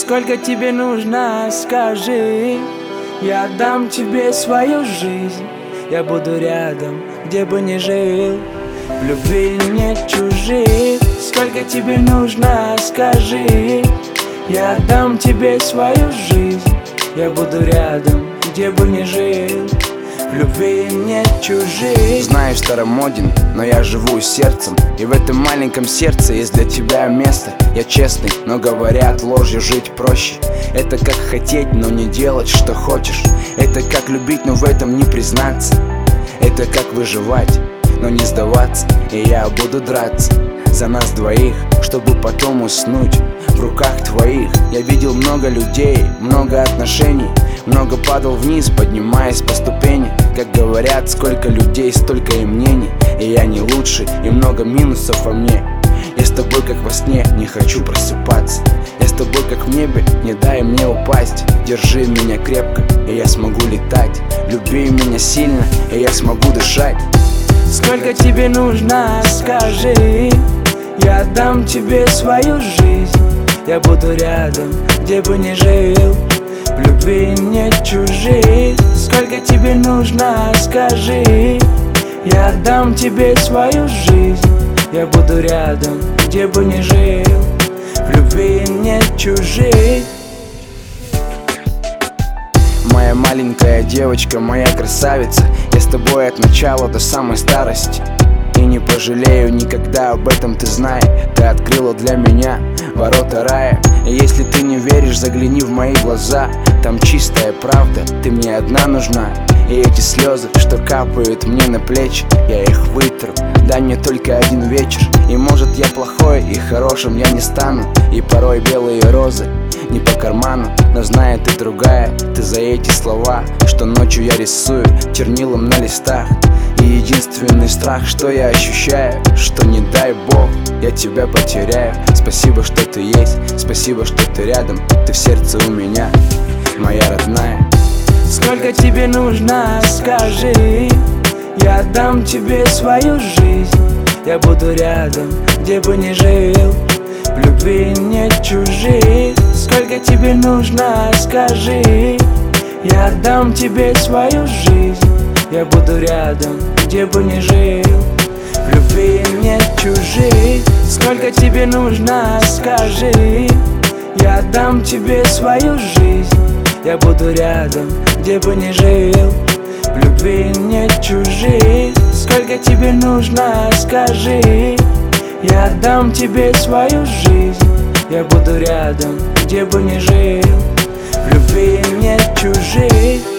Сколько тебе нужно, скажи. Я отдам тебе свою жизнь. Я буду рядом, где бы ни жил. В любви нет чужих. Сколько тебе нужно, скажи. Я отдам тебе свою жизнь. Я буду рядом, где бы ни жил. В любви нет чужих. Знаю, старомоден, но я живу сердцем. И в этом маленьком сердце есть для тебя место. Я честный, но говорят, ложью жить проще. Это как хотеть, но не делать, что хочешь. Это как любить, но в этом не признаться. Это как выживать, но не сдаваться. И я буду драться за нас двоих, чтобы потом уснуть в руках твоих. Я видел много людей, много отношений. Много падал вниз, поднимаясь по ступени. Как говорят, сколько людей, столько и мнений. И я не лучший, и много минусов во мне. Я с тобой как во сне, не хочу просыпаться. Я с тобой как в небе, не дай мне упасть. Держи меня крепко, и я смогу летать. Люби меня сильно, и я смогу дышать. Сколько тебе нужно, скажи. Я отдам тебе свою жизнь. Я буду рядом, где бы ни жил. В любви нет чужих. Сколько тебе нужно, скажи. Я отдам тебе свою жизнь. Я буду рядом, где бы ни жил. В любви нет чужих. Моя маленькая девочка, моя красавица. Я с тобой от начала до самой старости. И не пожалею никогда, об этом ты знай. Ты открыла для меня ворота рая. И если ты не веришь, загляни в мои глаза. Там чистая правда, ты мне одна нужна. И эти слезы, что капают мне на плечи, я их вытру. Дай мне только один вечер. И может я плохой, и хорошим я не стану. И порой белые розы не по карману. Но знает ты другая, ты за эти слова, что ночью я рисую чернилом на листах. И единственный страх, что я ощущаю, что не дай бог я тебя потеряю. Спасибо, что ты есть, спасибо, что ты рядом. Ты в сердце у меня, моя родная. Сколько тебе нужно, скажи. Я отдам тебе свою жизнь. Я буду рядом, где бы ни жил. В любви нет чужих. Сколько тебе нужно, скажи. Я отдам тебе свою жизнь. Я буду рядом, где бы ни жил. В любви нет чужих. Сколько тебе нужно, скажи. Я отдам тебе свою жизнь. Я буду рядом, где бы ни жил. В любви нет чужих. Сколько тебе нужно, скажи. Я отдам тебе свою жизнь. Я буду рядом, где бы ни жил. В любви нет чужих.